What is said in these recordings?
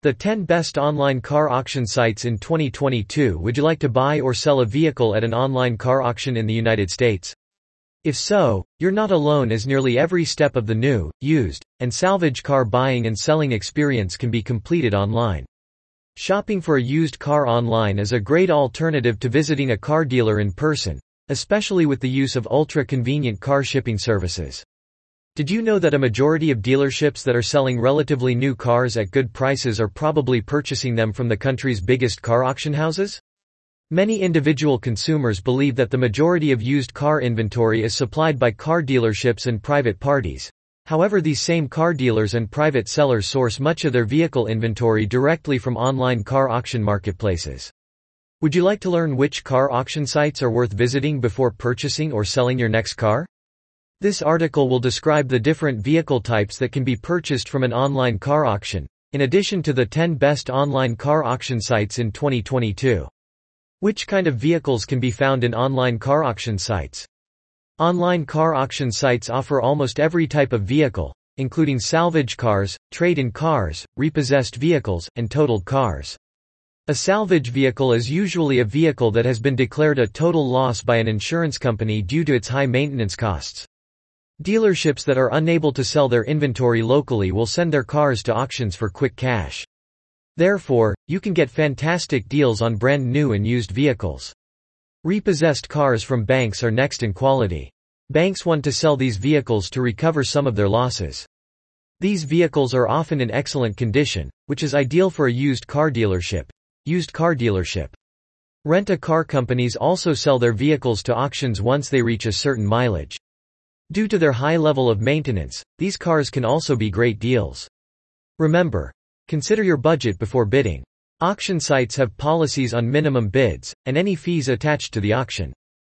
The 10 best online car auction sites in 2022. Would you like to buy or sell a vehicle at an online car auction in the United States? If so, you're not alone, as nearly every step of the new, used, and salvage car buying and selling experience can be completed online. Shopping for a used car online is a great alternative to visiting a car dealer in person, especially with the use of ultra-convenient car shipping services. Did you know that a majority of dealerships that are selling relatively new cars at good prices are probably purchasing them from the country's biggest car auction houses? Many individual consumers believe that the majority of used car inventory is supplied by car dealerships and private parties. However, these same car dealers and private sellers source much of their vehicle inventory directly from online car auction marketplaces. Would you like to learn which car auction sites are worth visiting before purchasing or selling your next car? This article will describe the different vehicle types that can be purchased from an online car auction, in addition to the 10 best online car auction sites in 2022. Which kind of vehicles can be found in online car auction sites? Online car auction sites offer almost every type of vehicle, including salvage cars, trade-in cars, repossessed vehicles, and totaled cars. A salvage vehicle is usually a vehicle that has been declared a total loss by an insurance company due to its high maintenance costs. Dealerships that are unable to sell their inventory locally will send their cars to auctions for quick cash. Therefore, you can get fantastic deals on brand new and used vehicles. Repossessed cars from banks are next in quality. Banks want to sell these vehicles to recover some of their losses. These vehicles are often in excellent condition, which is ideal for a used car dealership. Used car dealership. Rent-a-car companies also sell their vehicles to auctions once they reach a certain mileage. Due to their high level of maintenance, these cars can also be great deals. Remember, consider your budget before bidding. Auction sites have policies on minimum bids, and any fees attached to the auction.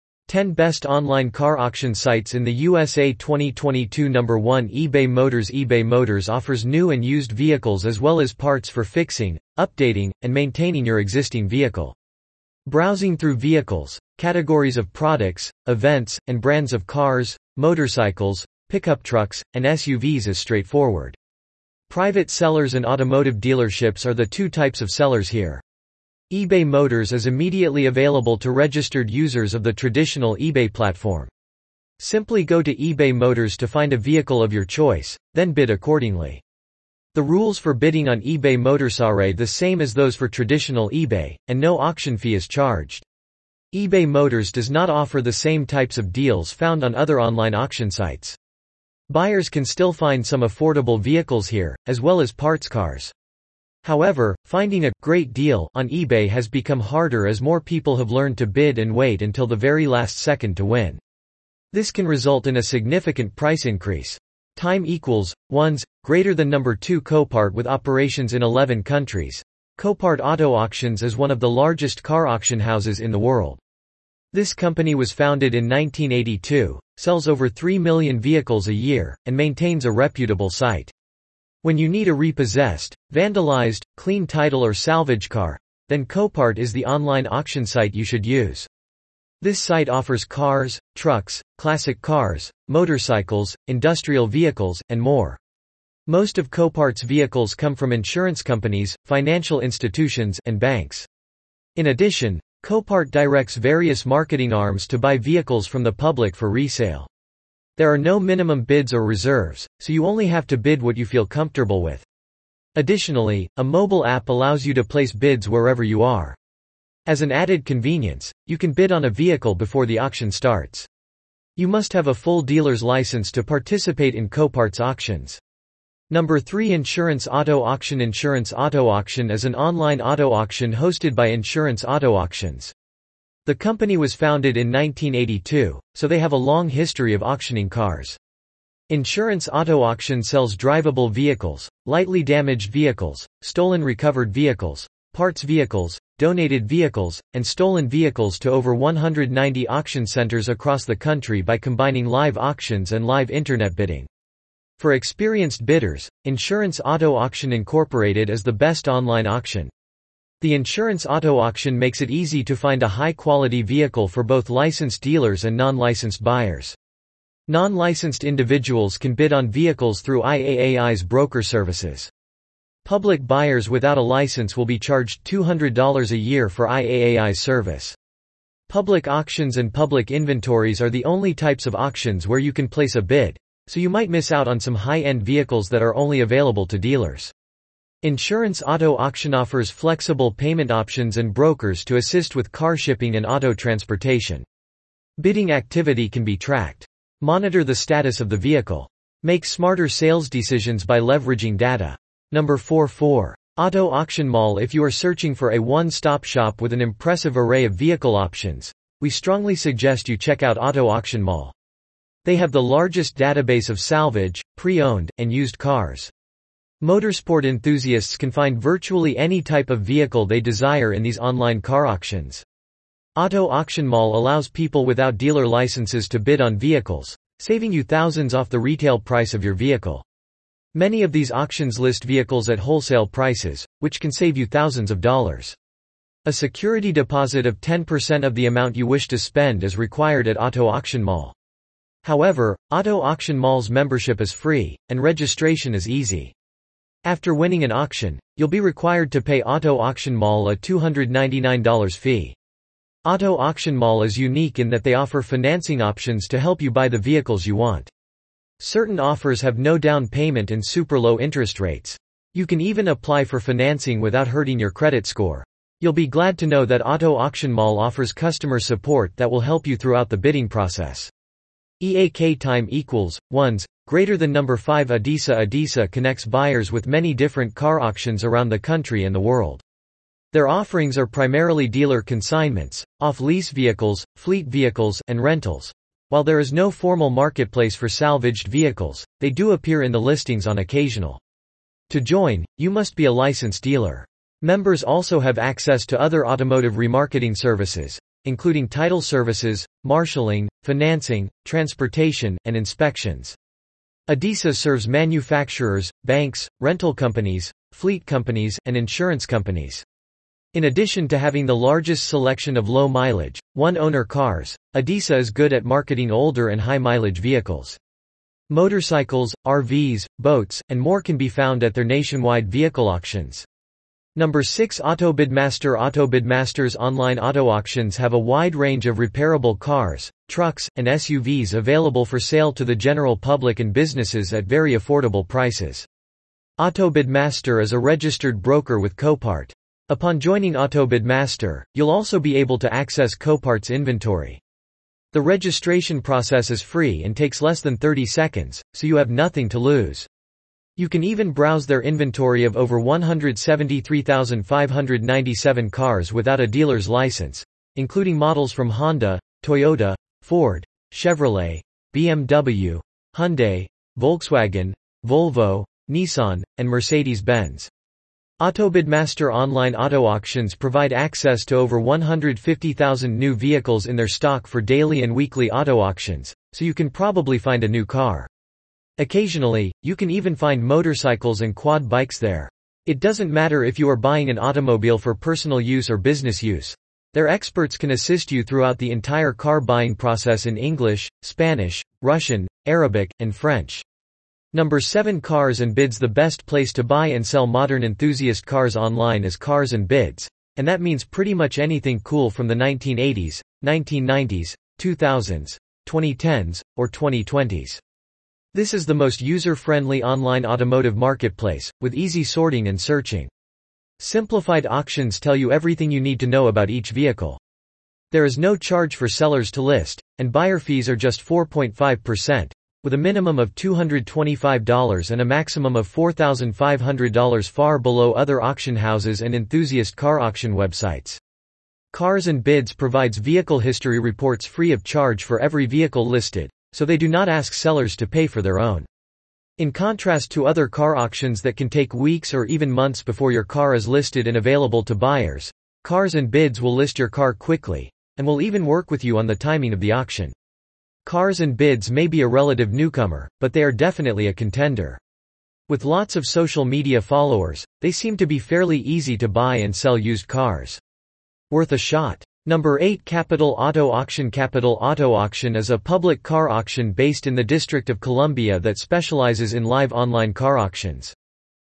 10 best online car auction sites in the USA 2022. Number 1. eBay Motors. eBay Motors offers new and used vehicles as well as parts for fixing, updating, and maintaining your existing vehicle. Browsing through vehicles, categories of products, events, and brands of cars, motorcycles, pickup trucks, and SUVs is straightforward. Private sellers and automotive dealerships are the two types of sellers here. eBay Motors is immediately available to registered users of the traditional eBay platform. Simply go to eBay Motors to find a vehicle of your choice, then bid accordingly. The rules for bidding on eBay Motors are the same as those for traditional eBay, and no auction fee is charged. eBay Motors does not offer the same types of deals found on other online auction sites. Buyers can still find some affordable vehicles here, as well as parts cars. However, finding a great deal on eBay has become harder as more people have learned to bid and wait until the very last second to win. This can result in a significant price increase. Time equals 1s greater than number 2. Copart. With operations in 11 countries, Copart Auto Auctions is one of the largest car auction houses in the world. This company was founded in 1982, sells over 3 million vehicles a year, and maintains a reputable site. When you need a repossessed, vandalized, clean title or salvage car, then Copart is the online auction site you should use. This site offers cars, trucks, classic cars, motorcycles, industrial vehicles, and more. Most of Copart's vehicles come from insurance companies, financial institutions, and banks. In addition, Copart directs various marketing arms to buy vehicles from the public for resale. There are no minimum bids or reserves, so you only have to bid what you feel comfortable with. Additionally, a mobile app allows you to place bids wherever you are. As an added convenience, you can bid on a vehicle before the auction starts. You must have a full dealer's license to participate in Copart's auctions. Number 3. Insurance Auto Auction. Insurance Auto Auction is an online auto auction hosted by Insurance Auto Auctions. The company was founded in 1982, so they have a long history of auctioning cars. Insurance Auto Auction sells drivable vehicles, lightly damaged vehicles, stolen recovered vehicles, parts vehicles, donated vehicles, and stolen vehicles to over 190 auction centers across the country by combining live auctions and live internet bidding. For experienced bidders, Insurance Auto Auction Incorporated is the best online auction. The Insurance Auto Auction makes it easy to find a high-quality vehicle for both licensed dealers and non-licensed buyers. Non-licensed individuals can bid on vehicles through IAAI's broker services. Public buyers without a license will be charged $200 a year for IAAI's service. Public auctions and public inventories are the only types of auctions where you can place a bid, so you might miss out on some high-end vehicles that are only available to dealers. Insurance Auto Auction offers flexible payment options and brokers to assist with car shipping and auto transportation. Bidding activity can be tracked. Monitor the status of the vehicle. Make smarter sales decisions by leveraging data. Number 44. Auto Auction Mall. If you are searching for a one-stop shop with an impressive array of vehicle options, we strongly suggest you check out Auto Auction Mall. They have the largest database of salvage, pre-owned, and used cars. Motorsport enthusiasts can find virtually any type of vehicle they desire in these online car auctions. Auto Auction Mall allows people without dealer licenses to bid on vehicles, saving you thousands off the retail price of your vehicle. Many of these auctions list vehicles at wholesale prices, which can save you thousands of dollars. A security deposit of 10% of the amount you wish to spend is required at Auto Auction Mall. However, Auto Auction Mall's membership is free, and registration is easy. After winning an auction, you'll be required to pay Auto Auction Mall a $299 fee. Auto Auction Mall is unique in that they offer financing options to help you buy the vehicles you want. Certain offers have no down payment and super low interest rates. You can even apply for financing without hurting your credit score. You'll be glad to know that Auto Auction Mall offers customer support that will help you throughout the bidding process. EAK time equals 1s, greater than number 5. ADESA connects buyers with many different car auctions around the country and the world. Their offerings are primarily dealer consignments, off-lease vehicles, fleet vehicles, and rentals. While there is no formal marketplace for salvaged vehicles, they do appear in the listings on occasional. To join, you must be a licensed dealer. Members also have access to other automotive remarketing services, including title services, marshaling, financing, transportation, and inspections. ADESA serves manufacturers, banks, rental companies, fleet companies, and insurance companies. In addition to having the largest selection of low-mileage, one-owner cars, ADESA is good at marketing older and high-mileage vehicles. Motorcycles, RVs, boats, and more can be found at their nationwide vehicle auctions. Number 6. AutoBidmaster. AutoBidmaster's online auto auctions have a wide range of repairable cars, trucks, and SUVs available for sale to the general public and businesses at very affordable prices. AutoBidmaster is a registered broker with Copart. Upon joining AutoBidmaster, you'll also be able to access Copart's inventory. The registration process is free and takes less than 30 seconds, so you have nothing to lose. You can even browse their inventory of over 173,597 cars without a dealer's license, including models from Honda, Toyota, Ford, Chevrolet, BMW, Hyundai, Volkswagen, Volvo, Nissan, and Mercedes-Benz. AutoBidmaster online auto auctions provide access to over 150,000 new vehicles in their stock for daily and weekly auto auctions, so you can probably find a new car. Occasionally, you can even find motorcycles and quad bikes there. It doesn't matter if you are buying an automobile for personal use or business use. Their experts can assist you throughout the entire car buying process in English, Spanish, Russian, Arabic, and French. Number 7. Cars and Bids. The best place to buy and sell modern enthusiast cars online is Cars and Bids, and that means pretty much anything cool from the 1980s, 1990s, 2000s, 2010s, or 2020s. This is the most user-friendly online automotive marketplace, with easy sorting and searching. Simplified auctions tell you everything you need to know about each vehicle. There is no charge for sellers to list, and buyer fees are just 4.5%. With a minimum of $225 and a maximum of $4,500, far below other auction houses and enthusiast car auction websites. Cars and Bids provides vehicle history reports free of charge for every vehicle listed, so they do not ask sellers to pay for their own. In contrast to other car auctions that can take weeks or even months before your car is listed and available to buyers, Cars and Bids will list your car quickly, and will even work with you on the timing of the auction. Cars and Bids may be a relative newcomer, but they are definitely a contender. With lots of social media followers, they seem to be fairly easy to buy and sell used cars. Worth a shot. Number 8. Capital Auto Auction. Capital Auto Auction is a public car auction based in the District of Columbia that specializes in live online car auctions.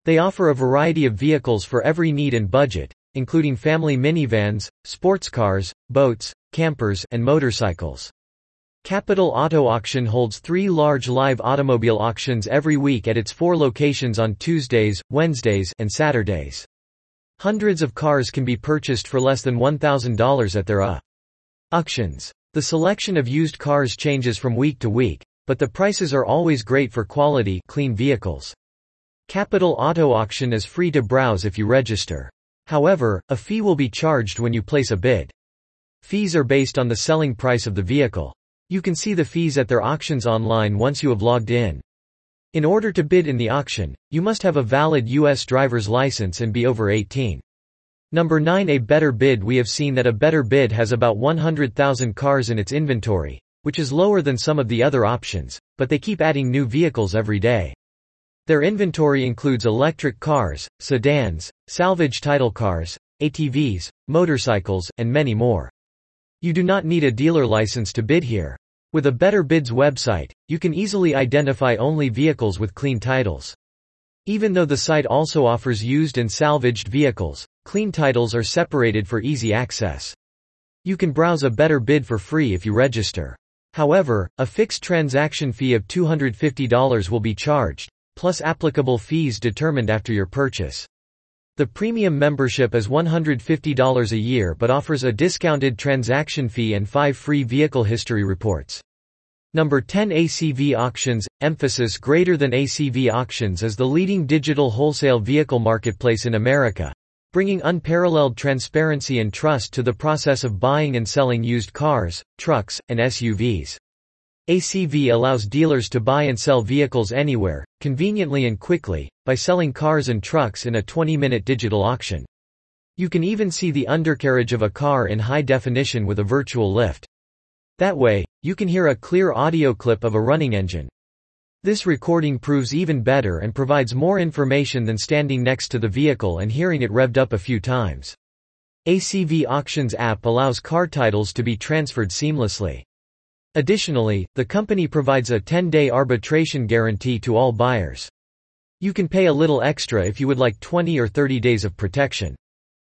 They offer a variety of vehicles for every need and budget, including family minivans, sports cars, boats, campers, and motorcycles. Capital Auto Auction holds 3 large live automobile auctions every week at its 4 locations on Tuesdays, Wednesdays, and Saturdays. Hundreds of cars can be purchased for less than $1,000 at their auctions. The selection of used cars changes from week to week, but the prices are always great for quality, clean vehicles. Capital Auto Auction is free to browse if you register. However, a fee will be charged when you place a bid. Fees are based on the selling price of the vehicle. You can see the fees at their auctions online once you have logged in. In order to bid in the auction, you must have a valid U.S. driver's license and be over 18. Number 9. A better bid. We have seen that a better bid has about 100,000 cars in its inventory, which is lower than some of the other options, but they keep adding new vehicles every day. Their inventory includes electric cars, sedans, salvage title cars, ATVs, motorcycles, and many more. You do not need a dealer license to bid here. With a Better Bids website, you can easily identify only vehicles with clean titles. Even though the site also offers used and salvaged vehicles, clean titles are separated for easy access. You can browse a Better Bid for free if you register. However, a fixed transaction fee of $250 will be charged, plus applicable fees determined after your purchase. The premium membership is $150 a year but offers a discounted transaction fee and 5 free vehicle history reports. Number 10. ACV Auctions. Emphasis. Greater than ACV Auctions is the leading digital wholesale vehicle marketplace in America, bringing unparalleled transparency and trust to the process of buying and selling used cars, trucks, and SUVs. ACV allows dealers to buy and sell vehicles anywhere, conveniently and quickly, by selling cars and trucks in a 20-minute digital auction. You can even see the undercarriage of a car in high definition with a virtual lift. That way, you can hear a clear audio clip of a running engine. This recording proves even better and provides more information than standing next to the vehicle and hearing it revved up a few times. ACV Auctions app allows car titles to be transferred seamlessly. Additionally, the company provides a 10-day arbitration guarantee to all buyers. You can pay a little extra if you would like 20 or 30 days of protection.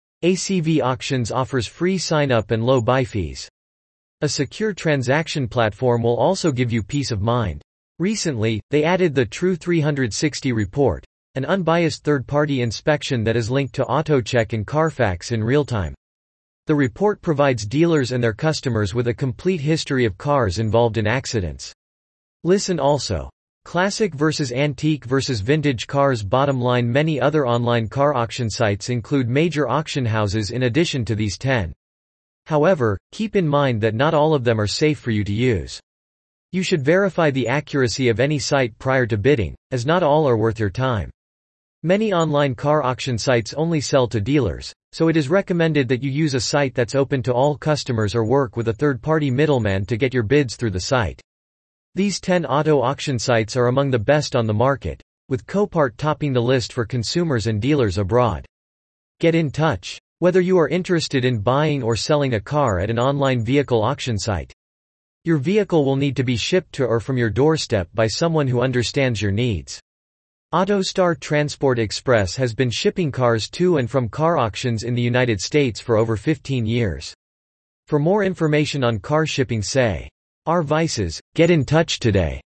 ACV Auctions offers free sign-up and low buy fees. A secure transaction platform will also give you peace of mind. Recently, they added the True 360 report, an unbiased third-party inspection that is linked to AutoCheck and Carfax in real time. The report provides dealers and their customers with a complete history of cars involved in accidents. Listen also. Classic versus antique versus vintage cars. Bottom line. Many other online car auction sites include major auction houses in addition to these 10. However, keep in mind that not all of them are safe for you to use. You should verify the accuracy of any site prior to bidding, as not all are worth your time. Many online car auction sites only sell to dealers, so it is recommended that you use a site that's open to all customers or work with a third-party middleman to get your bids through the site. These 10 auto auction sites are among the best on the market, with Copart topping the list for consumers and dealers abroad. Get in touch. Whether you are interested in buying or selling a car at an online vehicle auction site, your vehicle will need to be shipped to or from your doorstep by someone who understands your needs. AutoStar Transport Express has been shipping cars to and from car auctions in the United States for over 15 years. For more information on car shipping, say, our Vices, get in touch today.